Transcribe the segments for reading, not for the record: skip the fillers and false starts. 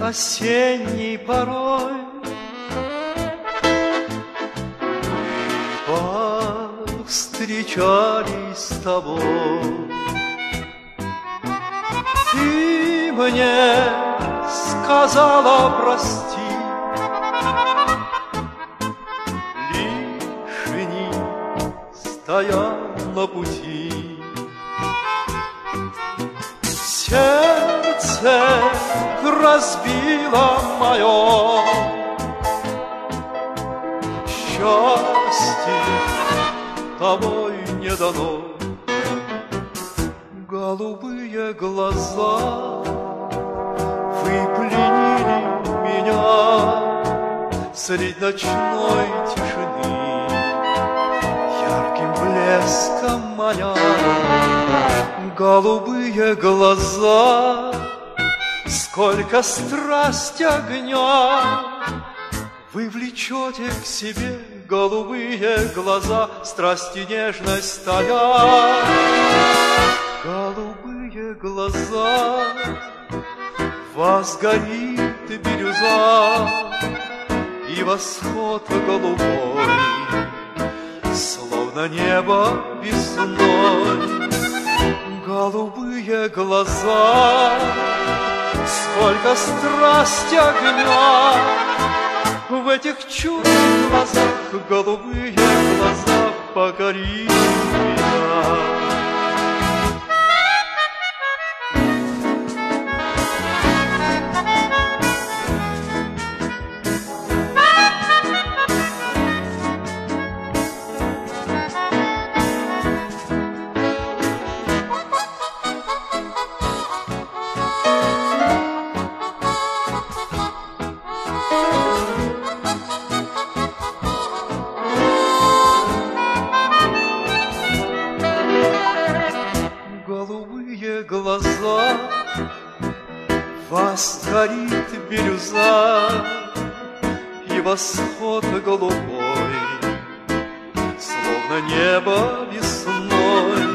осенней порой повстречались с тобой. Ты мне сказала прости, лишний стоя на пути. Сердце разбило мое, счастье тобой не дано. Голубые глаза, вы пленили меня средь ночной тишины, ярким блеском маня. Голубые глаза, сколько страсти огня, вы влечете к себе, голубые глаза, страсти нежность стоят. Голубые глаза, в вас горит бирюза, и восход голубой, словно небо весной. Голубые глаза, сколько страсти огня, в этих чудных глазах, голубые глаза покорили меня. Голубые глаза, в вас горит бирюза, и восход голубой, словно небо весной.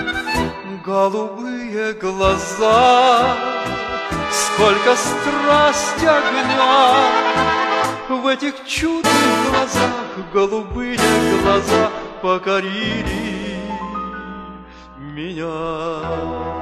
Голубые глаза, сколько страсти огня, в этих чудных глазах, голубые глаза покорили меня.